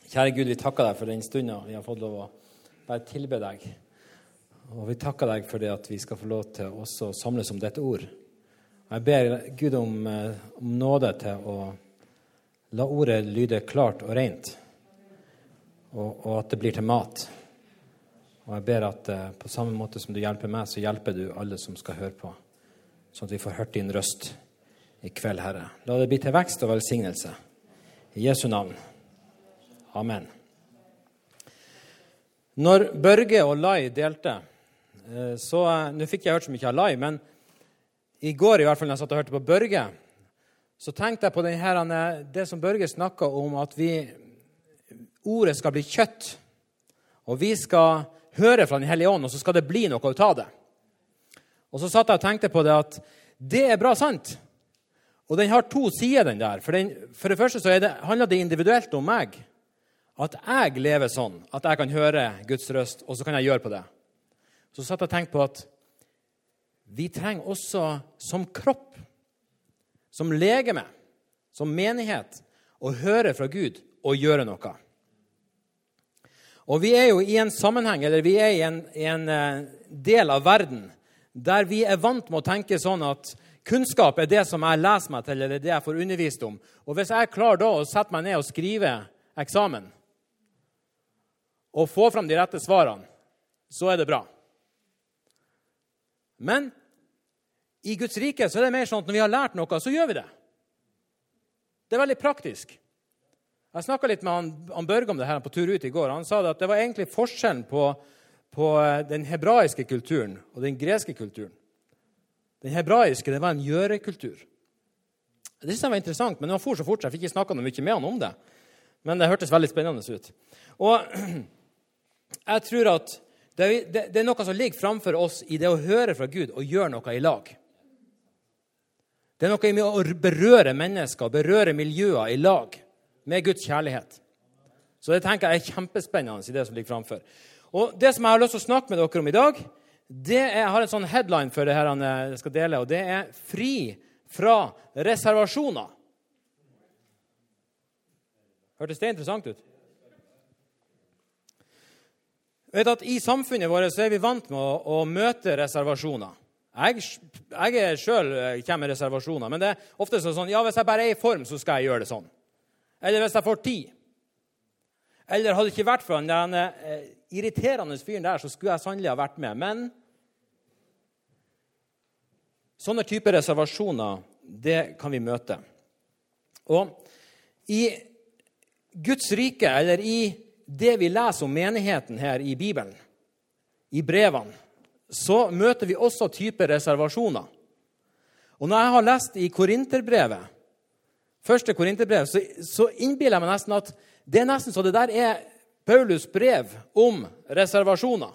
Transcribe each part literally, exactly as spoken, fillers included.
Kjære Gud, vi takker deg for den stunden vi har fått lov å bare tilbe deg. Og vi takker deg for det at vi skal få lov til også å samles om dette ord. Jeg ber Gud om, om nåde til å la ordet lyde klart og rent, og, og at det blir til mat. Og jeg ber at på samme måte som du hjelper meg, så hjelper du alle som skal høre på, sånn at vi får hørt din røst i kveld, Herre. La det bli til vekst og velsignelse. I Jesu navn. Amen. Når Børge og Lai delte, så, nå fikk jeg hørt så mye av Lai, men i går i hvert fall når jeg satt og hørte på Børge, så tenkte jeg på den her, det som Børge snakket om, at vi, ordet skal bli kjøtt, og vi skal høre fra den hellige ånd, og så skal det bli noe ut av det. Og så satt jeg og tenkte på det at det er bra sant, og den har to sider den der. For, den, for det første så er det, handler det individuelt om meg, at jeg lever sånn, at jeg kan høre Guds røst, og så kan jeg gjøre på det. Så satt jeg og tenkte på at vi trenger også som kropp, som legeme, som menighet, å høre fra Gud og gjøre noe. Og vi er jo i en sammenheng, eller vi er i en, i en del av verden, der vi er vant med å tenke sånn at kunnskap er det som jeg leser meg til, eller det jeg får undervist om. Og hvis jeg klarer da å sette meg ned og skrive eksamen, og få fram de rette svarene, så er det bra. Men i Guds rike så er det mer sånn at når vi har lært noe, så gjør vi det. Det er veldig praktisk. Jeg snakket litt med han, han Børge om det her på tur ut i går. Han sa det at det var egentlig forskjellen på, på den hebraiske kulturen og den greske kulturen. Den hebraiske, det var en gjørekultur. Det synes jeg var interessant, men det var for så fort, så jeg fikk ikke snakket noe mye med han om det. Men det hørtes veldig spennende ut. Og jeg tror at det, det, det er noe som ligger framfor oss i det å høre fra Gud og gjøre noe i lag. Det er noe med å berøre mennesker, berøre miljøer i lag med Guds kjærlighet. Så det tenker jeg er kjempespennende i det som ligger framfor. Og det som jeg har lyst til å snakke med dere om i dag, det er, jeg har en sånn headline for det her jeg skal dele, og det er fri fra reservasjoner. Hørtes det interessant ut? Vet at i samfunnet vårt så er vi vant med å, å møte reservasjoner. Jeg, jeg er selv kommer med reservasjoner, men det er ofte sånn, ja, hvis jeg bare er i form, så skal jeg gjøre det sånn. Eller hvis jeg får tid. Eller hadde det ikke vært for den eh, irriterende fyren der, så skulle jeg sannelig ha vært med. Men sånne typer reservasjoner, det kan vi møte. Og i Guds rike, eller i det vi leser om menigheten her i Bibelen, i brevene, så møter vi også typer reservasjoner. Og når jeg har lest i Korinterbrevet, første Korinterbrev, så, så innbiller jeg meg nesten at det er nesten så det der er Paulus brev om reservasjoner.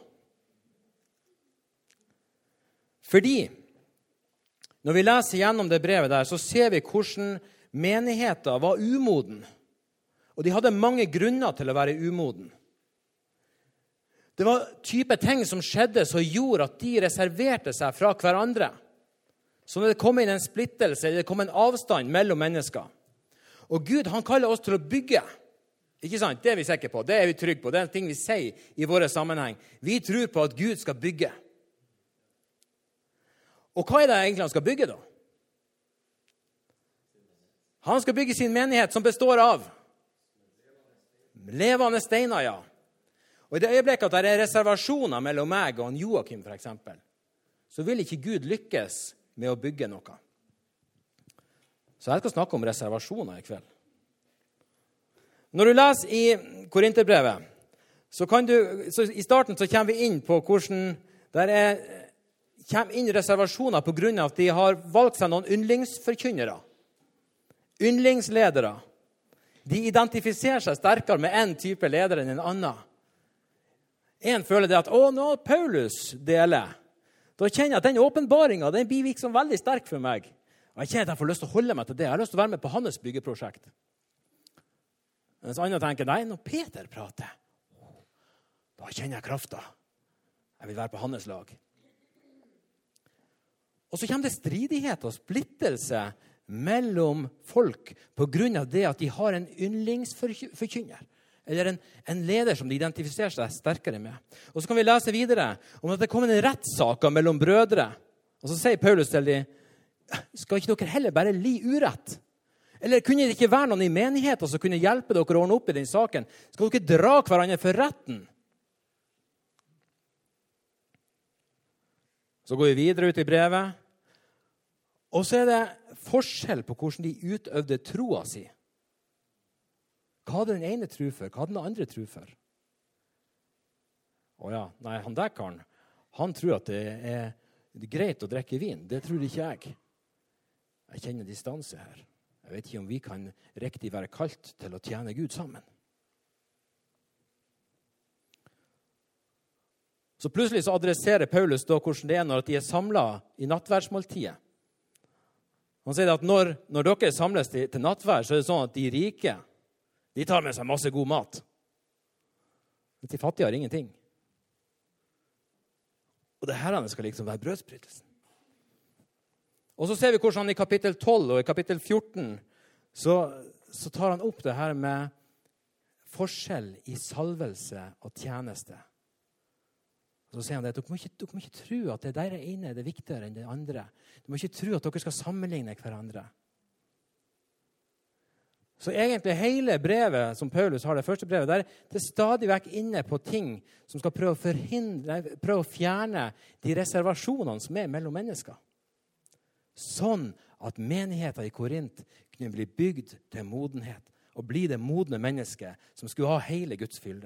Fordi, når vi leser gjennom det brevet der, så ser vi hvordan menigheter var umoden. Og de hadde mange grunner til å være umoden. Det var type ting som skjedde som gjorde at de reserverte seg fra hverandre. Så når det kom inn en splittelse, eller det kom en avstand mellom mennesker. Og Gud, han kaller oss til å bygge. Ikke sant? Det er vi sikre på. Det er vi trygge på. Det er en ting vi sier i våre sammenheng. Vi tror på at Gud skal bygge. Og hva er det egentlig han skal bygge da? Han skal bygge sin menighet som består av levende steiner, ja. Og i det øyeblikket at det er reservasjoner mellom meg og Joakim, for eksempel, så vil ikke Gud lykkes med å bygge noe. Så jeg skal snakke om reservasjoner i kveld. Når du leser i Korinterbrevet, så kan du, så i starten så kommer vi inn på hvordan der er, kommer inn reservasjoner på grunn av at de har valgt seg noen yndlingsforkynnere, yndlingsledere. De identifiserer seg sterkere med en type leder enn en annen. En føler det at, å, nå Paulus deler. Da kjenner jeg at den åpenbaringen, den blir liksom veldig sterk for meg. Og jeg kjenner at jeg får lyst til å holde meg til det. Jeg har lyst til å være med på hans byggeprosjekt. Mens andre tenker, nei, når Peter prater, da kjenner jeg krafta. Jeg vil være på hans lag. Og så kommer det stridighet og splittelse mellom folk på grunn av det at de har en yndlingsforkynner. eller en, en leder som de identifiserer seg sterkere med. Og så kan vi lese videre om at det kommer en rettssak mellom brødre. Og så sier Paulus til dem, skal ikke dere heller bare li urett? Eller kunne det ikke være noen i menigheten som kunne hjelpe dere å ordne opp i den saken? Skal dere dra hverandre for retten? Så går vi videre ut i brevet. Og så er det forskjell på hvordan de utøvde troa si. Hva hadde den ene tro for? Hva hadde den andre tro for? Å ja, nei, han der karen, han tror at det er greit å drikke vin. Det tror ikke jeg. Jeg kjenner distanse her. Jeg vet ikke om vi kan riktig være kalt til å tjene Gud sammen. Så plutselig så adresserer Paulus da hvordan det er når de er samlet i nattverdsmåltidet. Han sier at når, når dere samles til, til nattverd, så er det sånn at de rike, de tar med seg masse god mat. Men de fattige har ingenting. Og det her skal liksom være brødsbrytelsen. Og så ser vi hvordan han i kapittel tolv og i kapittel fjorten så, så tar han opp det her med forskjell i salvelse og tjeneste. Og så sier han det, dere må ikke, dere må ikke tro at det der ene er det viktigere enn det andre. Du må ikke tro at dere skal sammenligne hverandre. Så egentlig hele brevet som Paulus har, det første brevet, der det er stadig vekk inne på ting som skal prøve å forhindre, prøve å fjerne de reservasjonene som er mellom mennesker. Sånn at menigheten i Korint kunne bli bygd til modenhet og bli det modne mennesket som skulle ha hele Guds fylde.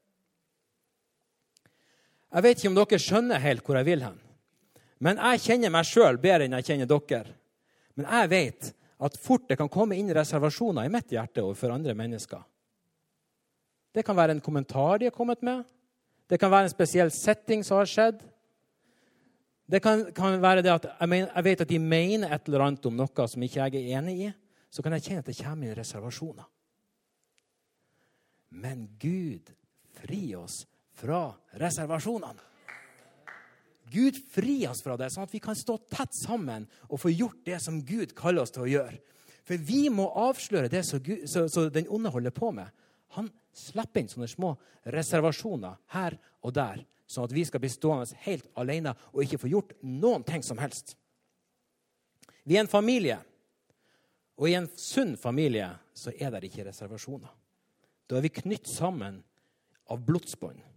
Jeg vet ikke om dere skjønner helt hvor jeg vil hen. Men jeg kjenner meg selv bedre enn jeg kjenner dere. Men jeg vet at fort det kan komme inn reservasjoner i mitt hjerte overfor andre mennesker. Det kan være en kommentar de har kommet med. Det kan være en spesiell setting som har skjedd. Det kan, kan være det at jeg, men, jeg vet at de mener et eller annet om noe som ikke jeg er enig i. Så kan jeg kjenne at det kommer inn reservasjoner. Men Gud fri oss fra reservasjonene. Gud fri oss fra det, sånn at vi kan stå tett sammen og få gjort det som Gud kaller oss til å gjøre. For vi må avsløre det som Gud, så, så den onde holder på med. Han slipper inn sånne små reservasjoner her og der, sånn at vi skal bli stående helt alene og ikke få gjort noen ting som helst. Vi er en familie, og i en sunn familie så er det ikke reservasjoner. Da er vi knytt sammen av blodsbånd.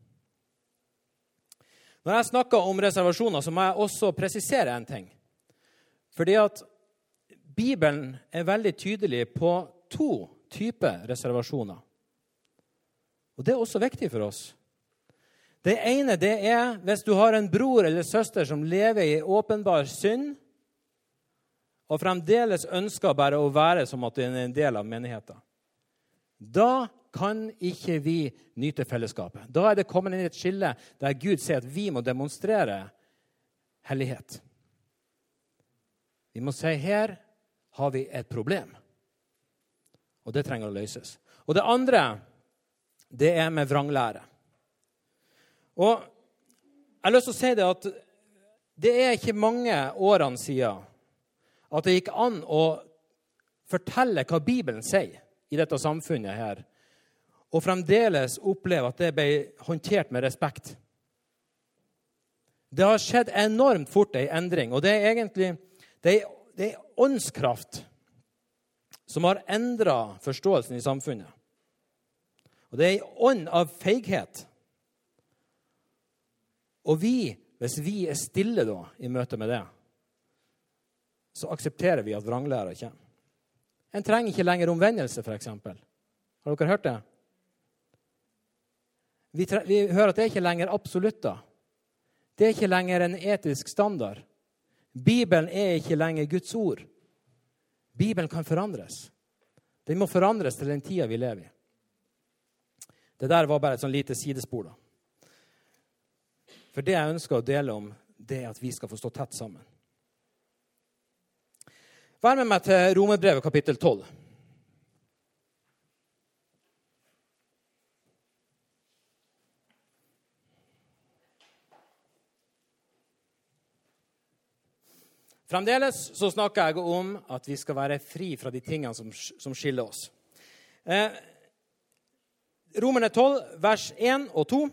Når jeg snakker om reservasjoner, så må jeg også presisere en ting. Fordi at Bibelen er veldig tydelig på to typer reservasjoner. Og det er også viktig for oss. Det ene det er hvis du har en bror eller søster som lever i åpenbar synd, og fremdeles ønsker bare å være som at det er en del av menigheten. Da kan ikke vi nyte fellesskapet. Da er det kommet inn i et skille der Gud sier at vi må demonstrere hellighet. Vi må si her har vi et problem. Og det trenger å løses. Og det andre, det er med vranglære. Og jeg har lyst til å si det at det er ikke mange årene siden at det gikk an å fortelle hva Bibelen sier i dette samfunnet her, og fremdeles oppleve at det ble håndtert med respekt. Det har skjedd enormt fort en endring, og det er egentlig det er, det er åndskraft som har endret forståelsen i samfunnet. Og det er en ånd av feighet. Og vi, hvis vi er stille da, i møte med det, så aksepterer vi at vranglærer kommer. En trenger ikke lenger omvendelse, for eksempel. Har dere hørt det? Vi, tre- vi hører at det er ikke lenger absolutter. Det er ikke lenger en etisk standard. Bibelen er ikke lenger Guds ord. Bibelen kan forandres. Den må forandres til den tida vi lever i. Det der var bare et sånn lite sidespor da. For det jeg ønsker å dele om, det er at vi skal få stå tett sammen. Vær med meg til Romerbrevet kapittel tolv. Fremdeles så snakker jeg om at vi skal være fri fra de tingene som, som skiller oss. Eh, Romerne tolv, vers en og to.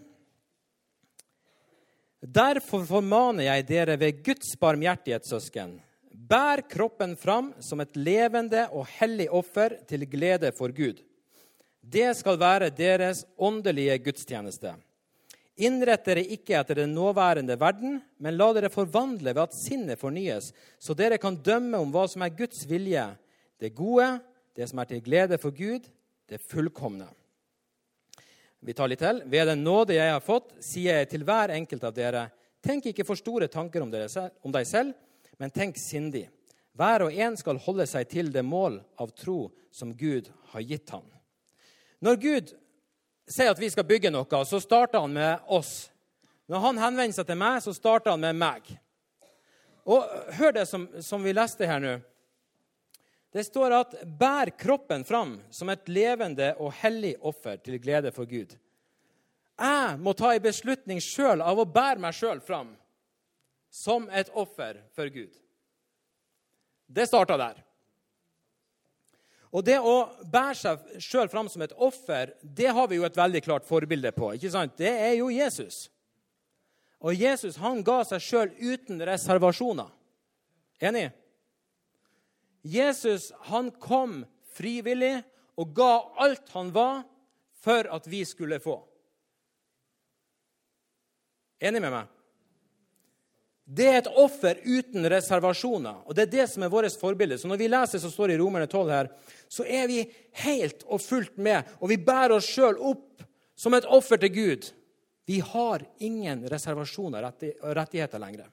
Derfor formaner jeg dere ved Guds barmhjertighet, søsken. Bær kroppen fram som et levende og hellig offer til glede for Gud. Det skal være deres åndelige gudstjeneste. Innrett dere ikke etter den nåværende verden, men la dere forvandle ved at sinnet fornyes, så dere kan dømme om hva som er Guds vilje, det gode, det som er til glede for Gud, det fullkomne. Vi tar litt til. Ved den nåde jeg har fått, sier jeg til hver enkelt av dere, tenk ikke for store tanker om, dere selv, om deg selv, men tenk sindig. Hver og en skal holde seg til det mål av tro som Gud har gitt han. Når Gud sier at vi skal bygge noe, så starter han med oss. Når han henvender seg til meg, så starter han med meg. Og hør det som, som vi leste her nå. Det står at bær kroppen fram som et levende og hellig offer til glede for Gud. Jeg må ta en beslutning selv av å bære meg selv fram som et offer for Gud. Det starter der. Og det å bære seg selv fram som et offer, det har vi jo et veldig klart forbilde på, ikke sant? Det er jo Jesus. Og Jesus, han ga seg selv uten reservasjoner. Enig? Jesus, han kom frivillig og ga alt han var for at vi skulle få. Enig med meg? Det er et offer uten reservasjoner, og det er det som er vårt forbilde. Så når vi leser som står i Romerne tolv her, så er vi helt og fullt med, og vi bærer oss selv opp som et offer til Gud. Vi har ingen reservasjoner og rettigheter lenger.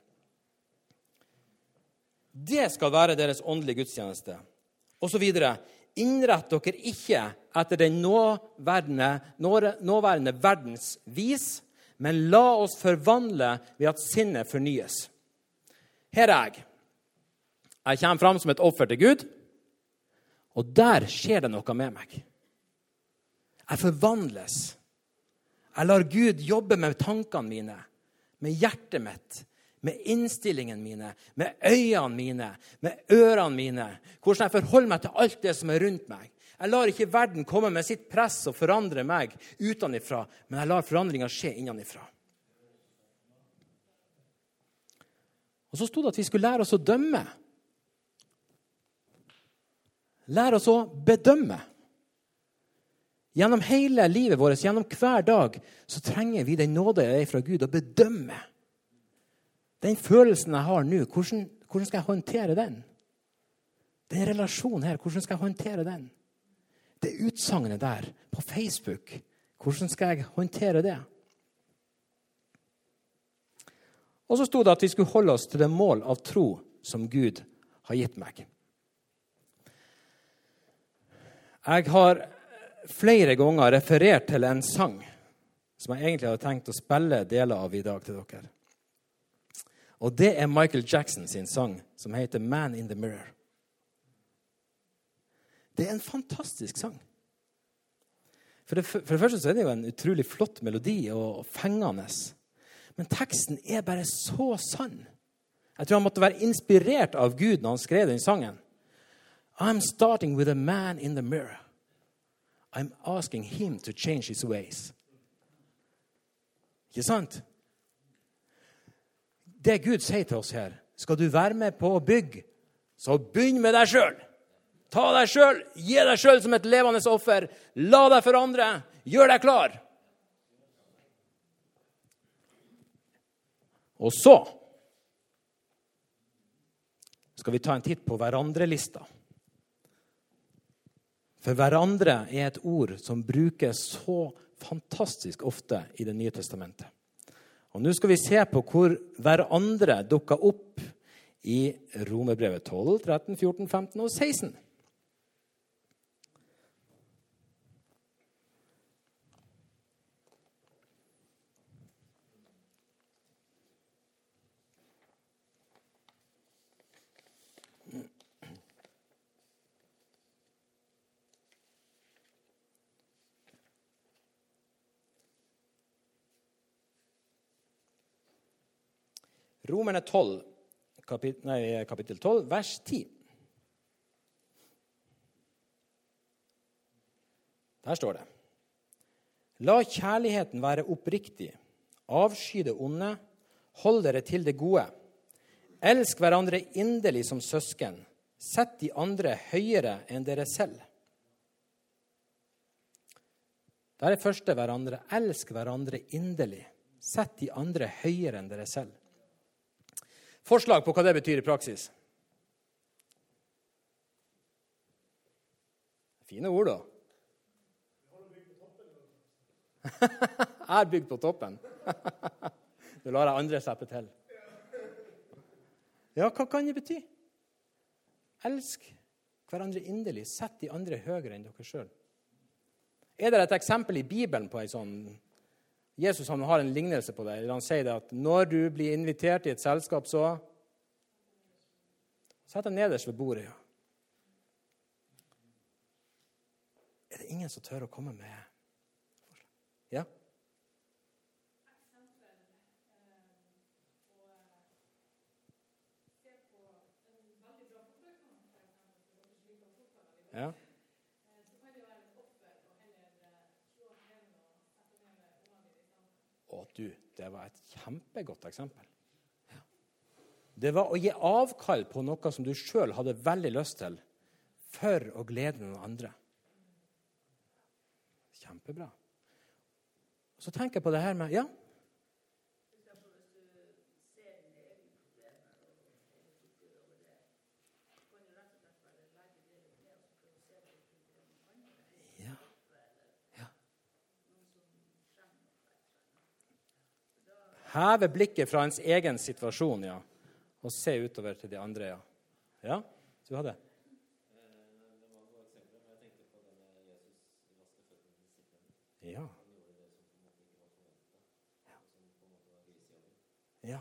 Det skal være deres åndelige gudstjeneste. Og så videre. Innrett dere ikke etter den nåværende, nåværende verdens vis, men la oss forvandle ved at sinnet fornyes. Her er jeg. Jeg kommer fram som et offer til Gud, og der skjer det noe med meg. Jeg forvandles. Jeg lar Gud jobbe med tankene mine, med hjertet mitt, med innstillingen mine, med øynene mine, med ørene mine, hvordan jeg forholder meg til alt det som er rundt meg. Jeg lar ikke verden komme med sitt press og forandre meg utenifra, men jeg lar forandringen skje innenifra. Og så stod det at vi skulle lære oss å dømme. Lære oss å bedømme. Gjennom hele livet vårt, gjennom hver dag, så trenger vi den nåde jeg er fra Gud å bedømme. Den følelsen jeg har nå, hvordan, hvordan skal jeg håndtere den? Den relasjonen her, hvordan skal jeg håndtere den? Det utsagnet der på Facebook, hvordan skal jeg håndtere det? Og så stod det at vi skulle holde oss til det mål av tro som Gud har gitt meg. Jeg har flere ganger referert til en sang som jeg egentlig hadde tenkt å spille deler av i dag til dere. Og det er Michael Jackson sin sang som heter Man in the Mirror. Det er en fantastisk sang. For det, for det første så er det jo en utrolig flott melodi og fengende. Men teksten er bare så sann. Jeg tror han måtte være inspirert av Gud når han skrev den sangen. I'm starting with a man in the mirror. I'm asking him to change his ways. Ikke sant? Det Gud sier til oss her, skal du være med på å bygge, så begynn med deg selv. Ta deg selv, gi deg selv som et levende offer, la deg forandre, gjør deg klar. Og så skal vi ta en titt på hverandre-lista. For hverandre er et ord som brukes så fantastisk ofte i Det nye testamentet. Og nå skal vi se på hvor hverandre dukker opp i Romerbrevet tolv, tretten, fjorten, femten og seksten. Romerne tolv, kapit- nei, kapittel tolv, vers ti. Der står det. La kjærligheten være oppriktig. Avsky det onde. Hold dere til det gode. Elsk hverandre inderlig som søsken. Sett de andre høyere enn dere selv. Det er det første hverandre. Elsk hverandre inderlig. Sett de andre høyere enn dere selv. Forslag på hva det betyr i praksis. Fine ord da. Jeg er bygd på toppen. Du lar jeg andre slippe til. Ja, hva kan det bety? Elsk hverandre inderlig. Sett de andre høyere enn dere selv. Er det et eksempel i Bibelen på en sånn... Jesus han har en lignelse på det. Han sier det at når du blir invitert i et selskap, så sett deg nederst ved bordet. Ja. Er det ingen som tør å komme med forslag? Ja? Ja. Å du, det var et kjempegodt eksempel. Ja. Det var å gi avkall på noe som du selv hadde veldig lyst til, for å glede noen andre. Kjempebra. Så tenker jeg på det her med, ja. Ja. Ja. Heve blikket fra ens egen situasjon, ja. Og se utover til de andre, ja. Ja, du hadde. Ja. Ja.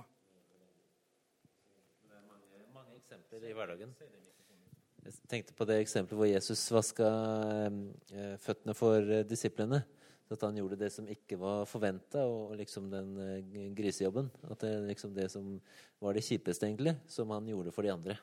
Det er mange, mange eksempler i hverdagen. Jeg tenkte på det eksempelet hvor Jesus vasket eh, føttene for eh, disiplene. Så at han gjorde det som ikke var forventet, og liksom den eh, grisejobben. At det liksom det som var det kjipeste egentlig, som han gjorde for de andre.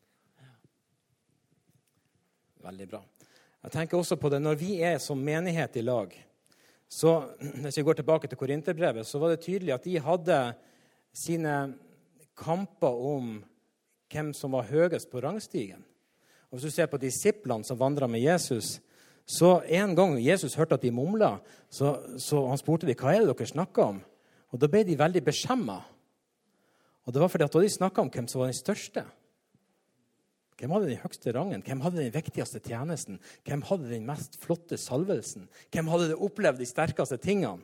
Veldig bra. Jeg tenker også på det, når vi er som menighet i lag, så hvis vi går tilbake til Korinterbrevet, så var det tydelig at de hadde sine kamper om hvem som var høyest på rangstigen. Og hvis du ser på disiplene som vandret med Jesus, så en gang Jesus hørte at de mumlet, så, så han spurte de, hva er det dere snakket om? Og da ble de veldig beskjemmet. Og det var fordi at de snakket om hvem som var den største. Hvem hadde den høyeste rangen? Hvem hadde den viktigste tjenesten? Hvem hadde den mest flotte salvelsen? Hvem hadde det opplevd de sterkeste tingene?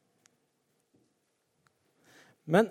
Men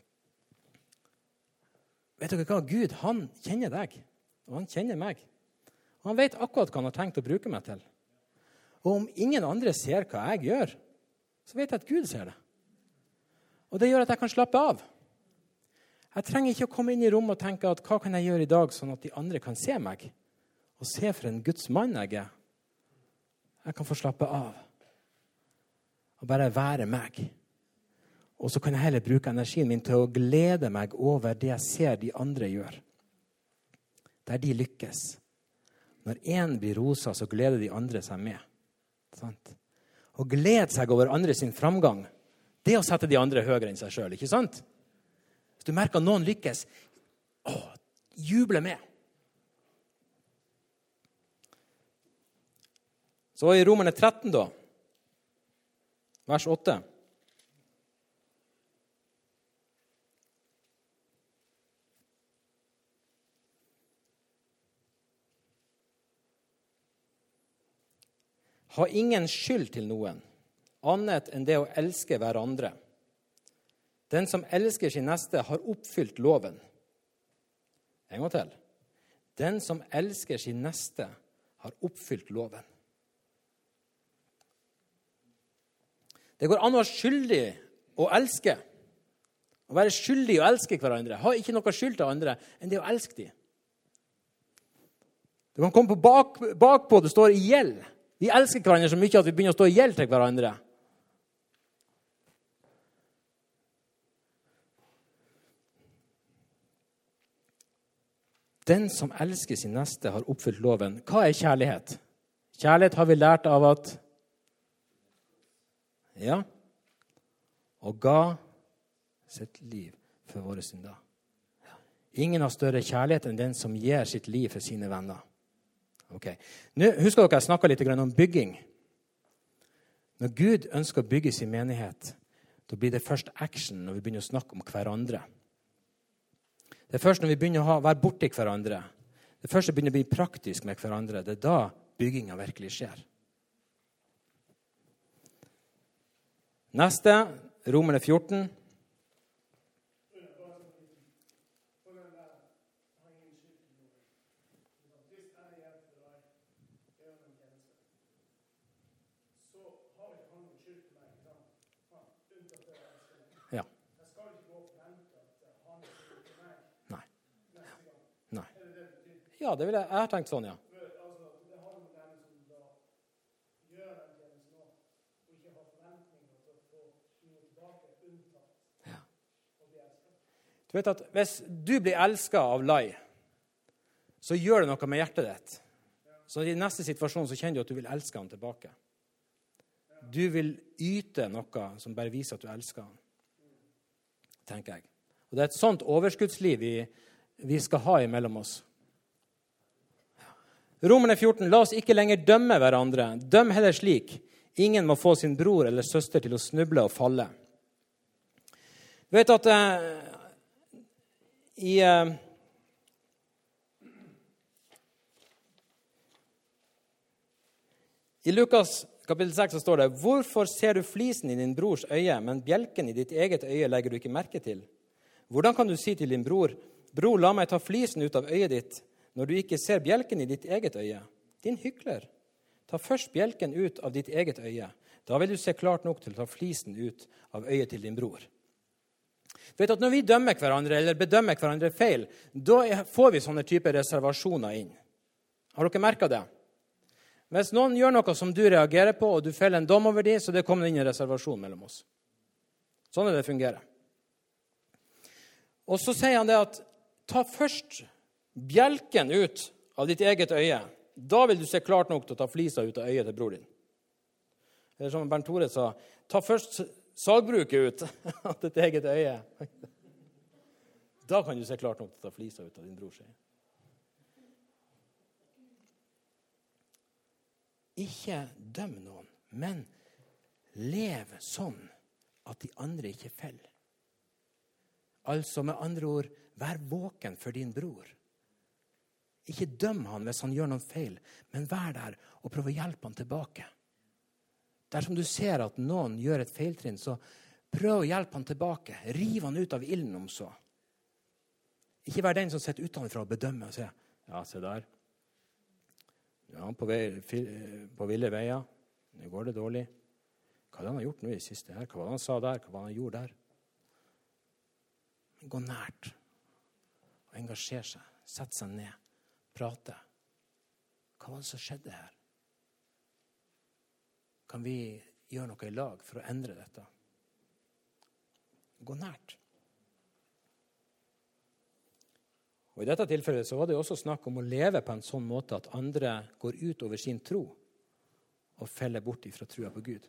vet dere hva? Gud, han kjenner deg, og han kjenner meg. Og han vet akkurat hva han har tenkt å bruke meg til. Og om ingen andre ser hva jeg gjør, så vet jeg at Gud ser det. Og det gjør at jeg kan slappe av. Jeg trenger ikke å komme inn i rommet og tenke at hva kan jeg gjøre i dag, sånn at de andre kan se meg, og se for en Guds mann jeg er. Jeg kan få slappe av, og bare være meg. Og så kan jeg heller bruke energien min til å glede meg over det jeg ser de andre gjør. Der de lykkes. Når en blir rosa, så gleder de andre seg med. Sant? Og glede seg over andre sin framgang, det er å sette de andre høyere enn seg selv, ikke sant? Hvis du merker at noen lykkes, å, juble med. Så i Romerne tretten da, vers åtte. Ha ingen skyld til noen, annet enn det å elske hverandre. Den som elsker sin neste har oppfylt loven. En gang til. Den som elsker sin neste har oppfylt loven. Det går an å være skyldig å elske. Å være skyldig å elske hverandre. Ha ikke noe skyld til andre enn det å elske dem. Du kan komme på bak, bakpå, det står i gjeld. Vi elsker hverandre så mye at vi begynner å stå i gjeld til hverandre. Den som elsker sin neste har oppfylt loven. Hva er kjærlighet? Kjærlighet har vi lært av at Ja. Og ga sitt liv for våre synder. Ingen har større kjærlighet enn den som gir sitt liv for sine venner. Ok. Nå husker dere jeg snakket litt om bygging. Når Gud ønsker å bygge sin menighet, da blir det først action når vi begynner å snakke om hverandre. Det er først når vi begynner å ha, være borti hverandre. Det er først når vi begynner å bli praktisk med hverandre. Det er da byggingen virkelig skjer. Neste, Romerne fjorten. Ja. Nei. Nei. Ja, det vil jeg. Jeg har tenkt sånn, ja. Du vet at hvis du blir elsket av Lai, så gjør det noe med hjertet ditt. Så i neste situasjon så kjenner du at du vil elske han tilbake. Du vil yte noe som bare viser at du elsker han, tenker jeg. Og det er et sånt overskuddsliv vi, vi skal ha imellom oss. Romerne fjorten, la oss ikke lenger dømme hverandre. Døm heller slik. Ingen må få sin bror eller søster til å snuble og falle. Du vet at eh, i, eh, i Lukas kapittel seks så står det: Hvorfor ser du flisen i din brors øye, men bjelken i ditt eget øye legger du ikke merke til? Hvordan kan du si til din bror: Bror, la meg ta flisen ut av øyet ditt, når du ikke ser bjelken i ditt eget øye? Din hykler, ta først bjelken ut av ditt eget øye. Da vil du se klart nok til å ta flisen ut av øyet til din bror. Du vet at når vi dømmer hverandre eller bedømmer hverandre feil, da får vi sånne typer reservasjoner inn. Har dere merket det? Hvis noen gjør noe som du reagerer på, og du feller en dom over dem, så det kommer inn en reservasjon mellom oss. Sånn er det fungerer. Og så sier han det at ta først bjelken ut av ditt eget øye. Da vil du se klart nok til å ta flisa ut av øyet til bror din. Eller som Bernt Tore sa, ta først sagbruket ut av ditt eget øye. Da kan du se klart nok til å ta flisa ut av din brors øye. Ikke døm noen, men lev sånn at de andre ikke feller. Altså med andre ord, vær våken for din bror. Ikke døm han hvis han gjør noen feil, men vær der og prøv å hjelpe han tilbake. Dersom du ser at noen gjør et feiltrinn, så prøv å hjelpe han tilbake. Riv han ut av ilden om så. Ikke vær den som sitter utenfra og bedømmer og sier, ja, se der. Ja, på, vei, på ville veier. Nå går det dårlig. Hva har han gjort nå i siste her? Hva var det han sa der? Hva var det han gjorde der? Gå nært og engasjer seg. Sett seg ned. Prate. Hva var det som skjedde her? Kan vi gjøre noe i lag for å endre dette? Gå nært. Og i dette tilfellet så var det også snakk om å leve på en sånn måte at andre går ut over sin tro og feller bort ifra trua på Gud.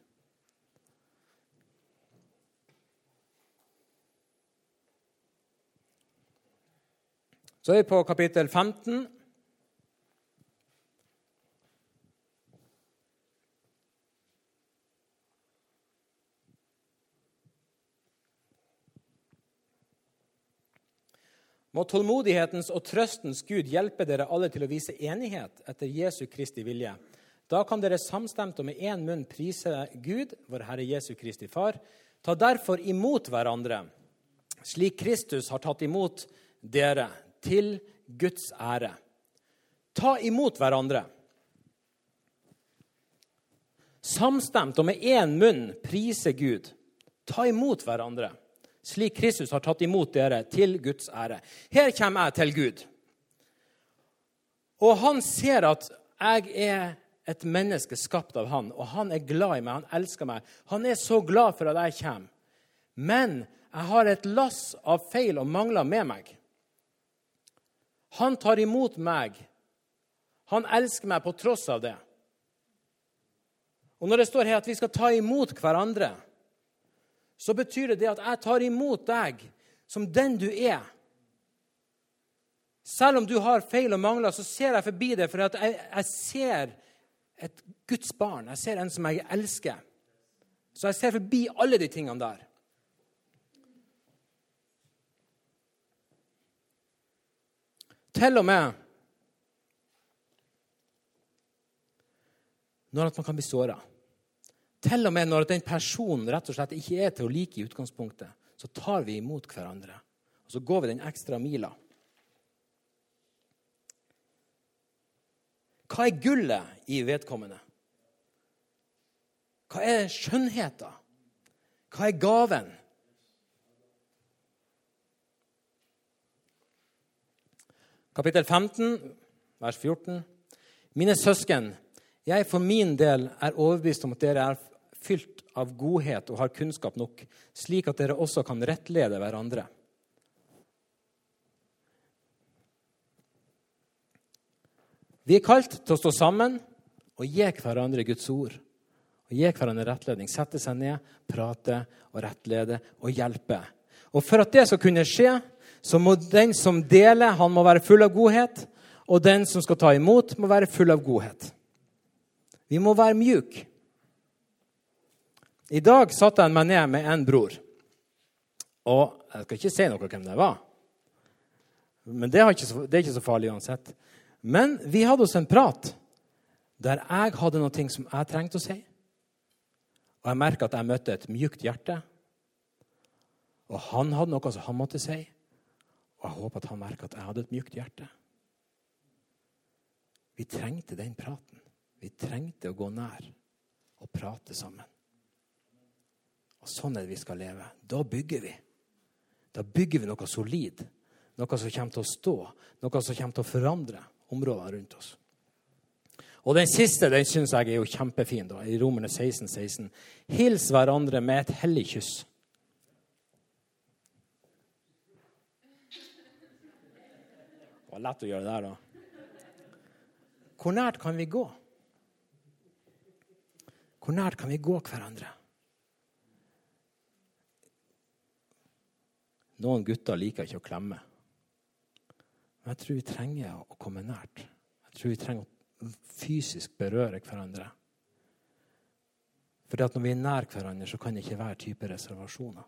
Så er vi på kapittel femten. Må tålmodighetens og trøstens Gud hjelpe dere alle til å vise enighet etter Jesu Kristi vilje. Da kan dere samstemt og med en munn prise Gud, vår Herre Jesu Kristi Far. Ta derfor imot hverandre, slik Kristus har tatt imot dere, til Guds ære. Ta imot hverandre. Samstemt og med en munn prise Gud. Ta imot hverandre, slik Kristus har tatt imot dere til Guds ære. Her kommer jeg til Gud. Og han ser at jeg er et menneske skapt av han, og han er glad i meg, han elsker meg. Han er så glad for at jeg kommer. Men jeg har et lass av feil og mangler med meg. Han tar imot meg. Han elsker meg på tross av det. Og når det står her at vi skal ta imot hverandre, så betyr det det at jeg tar imot deg som den du er. Selv om du har feil og mangler, så ser jeg forbi det, for at jeg, jeg ser et Guds barn. Jeg ser en som jeg elsker. Så jeg ser forbi alle de tingene der. Til og med når at man kan bli såret. Til og med når den personen rett og slett ikke er til å like i utgangspunktet, så tar vi imot hverandre. Og så går vi den ekstra mila. Hva er gullet i vedkommende? Hva er skjønnheten? Hva er gaven? Kapittel femten, vers fjorten. Mine søsken, jeg for min del er overbevist om at dere er fylt av godhet og har kunnskap nok, slik at dere også kan rettlede hverandre. Vi er kalt til å stå sammen og gi hverandre Guds ord. Og gi hverandre rettledning. Sette seg ned, prate og rettlede og hjelpe. Og for at det skal kunne skje, så må den som deler, han må være full av godhet, og den som skal ta imot, må være full av godhet. Vi må være mjuk. I dag satt jeg meg ned med en bror. Og jeg skal ikke si noe hvem det var. Men det er ikke så, det er ikke så farlig uansett. Men vi hadde oss en prat der jeg hadde noe ting som jeg trengte å si. Og jeg merket at jeg møtte et mjukt hjerte. Og han hadde noe som han måtte si. Og jeg håper at han merket at jeg hadde et mjukt hjerte. Vi trengte den praten. Vi trengte å gå nær og prate sammen. Og sånn er det vi skal leve. Da bygger vi. Da bygger vi noe solid. Noe som kommer til å stå. Noe som kommer til å forandre områdene rundt oss. Og den siste, den synes jeg er jo kjempefin da, i Romerne seksten seksten. Hils hverandre med et hellig kyss. Det var lett å gjøre det der da. Hvor nært kan vi gå? Hvor nært kan vi gå hverandre? Noen gutter liker ikke å klemme. Men jeg tror vi trenger å komme nært. Jeg tror vi trenger å fysisk berøre hverandre. For når vi er nær hverandre, så kan det ikke være type reservasjoner.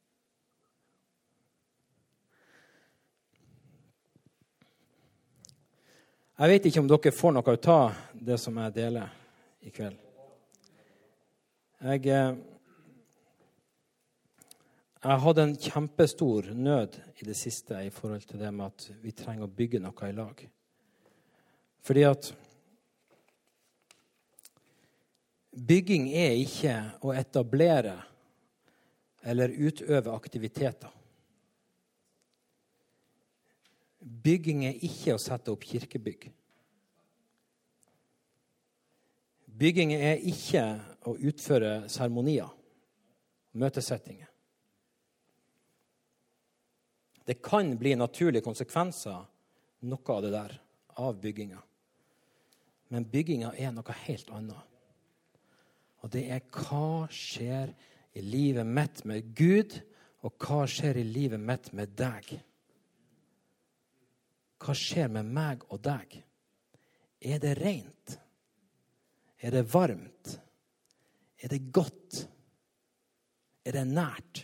Jeg vet ikke om dere får noe ut av det som jeg deler i kveld. Jeg, jeg hadde en kjempestor nød i det siste i forhold til det med at vi trenger å bygge noe i lag. Fordi at bygging er ikke å etablere eller utøve aktiviteter. Bygging er ikke å sette opp kirkebygg. Bygging er ikke å utføre seremonier, møtesettinger. Det kan bli naturlige konsekvenser, noe av det der, av bygginga. Men bygginga er noe helt annet. Og det er hva skjer i livet mitt med Gud, og hva skjer i livet mitt med deg. Hva skjer med meg og deg? Er det rent? Er det varmt? Er det godt? Er det nært?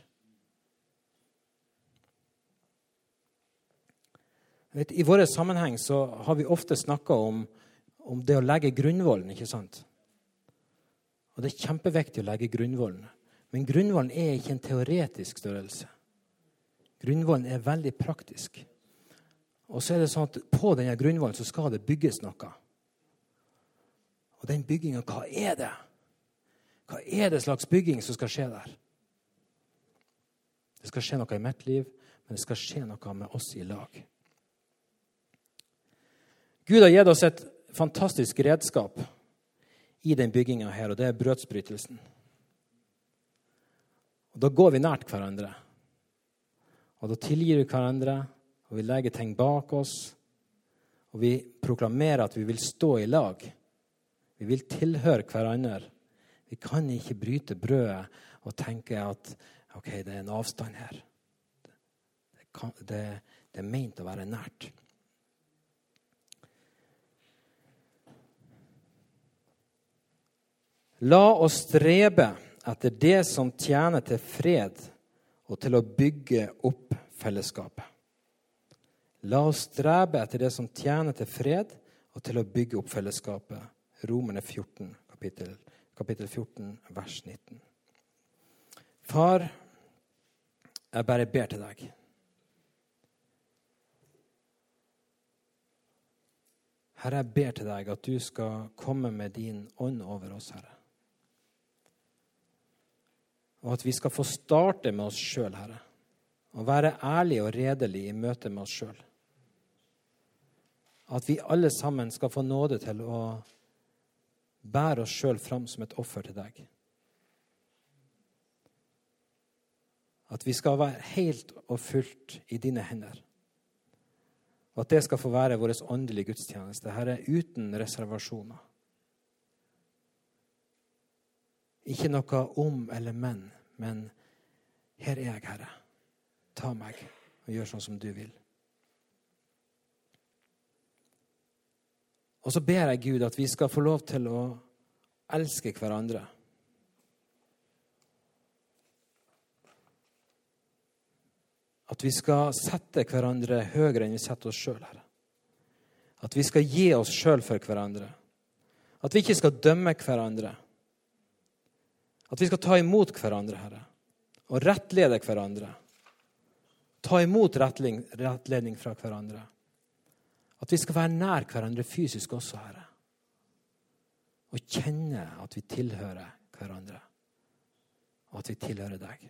Vet, I våre sammenheng så har vi ofte snakket om, om det å legge grunnvollen, ikke sant? Og det er kjempeviktig å legge grunnvollen. Men grunnvollen er ikke en teoretisk størrelse. Grunnvollen er veldig praktisk. Og så er det sånn at på denne grunnvollen så skal det bygges noe. Og den byggingen, hva er det? Hva er det slags bygging som skal skje der? Det skal skje noe i mitt liv, men det skal skje noe med oss i lag. Gud har gitt oss et fantastisk redskap i den byggingen her, og det er brødsbrytelsen. Og da går vi nært hverandre. Og da tilgir vi hverandre, og vi legger ting bak oss, og vi proklamerer at vi vil stå i lag. Vi vil tilhøre hverandre. Vi kan ikke bryte brødet og tenke at ok, det er en avstand her. Det, kan, det, det er ment å være nært. La oss strebe etter det som tjener til fred og til å bygge opp fellesskapet. La oss strebe etter det som tjener til fred og til å bygge opp fellesskapet. Romerne fjorten, kapittel, kapittel fjorten, vers nitten. Far, jeg bare ber til deg. Herre, jeg ber til deg at du skal komme med din ånd over oss, Herre. Og at vi skal få starte med oss selv, Herre. Og være ærlige og redelige i møte med oss selv. At vi alle sammen skal få nåde til å bære oss selv fram som et offer til deg. At vi skal være helt og fullt i dine hender. Og at det skal få være vår åndelige gudstjeneste, Herre, uten reservasjoner. Ikke noe om eller men, men her er jeg, Herre. Ta meg og gjør sånn som du vil. Og så ber jeg Gud at vi skal få lov til å elske hverandre. At vi skal sette hverandre høyere enn vi setter oss selv, Herre. At vi skal gi oss selv for hverandre. At vi ikke skal dømme hverandre. At vi skal ta imot hverandre, Herre. Og rettlede hverandre. Ta imot rettledning fra hverandre. At vi skal være nær hverandre fysisk også, Herre. Og kjenne at vi tilhører hverandre. Og at vi tilhører deg.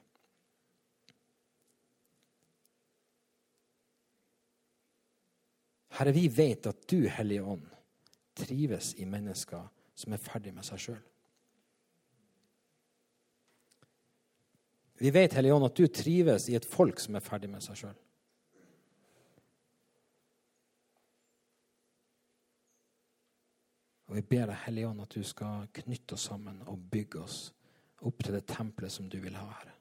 Herre, vi vet at du, Hellige Ånd, trives i mennesker som er ferdig med seg selv. Vi vet, Hellige Ånd, at du trives i et folk som er ferdig med seg selv. Og vi ber deg, Hellige Ånd, at du skal knytte oss sammen og bygge oss opp til det tempelet som du vil ha, Herre.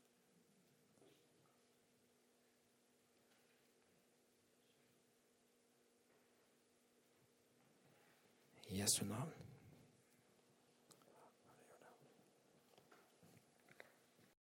I Jesu navn.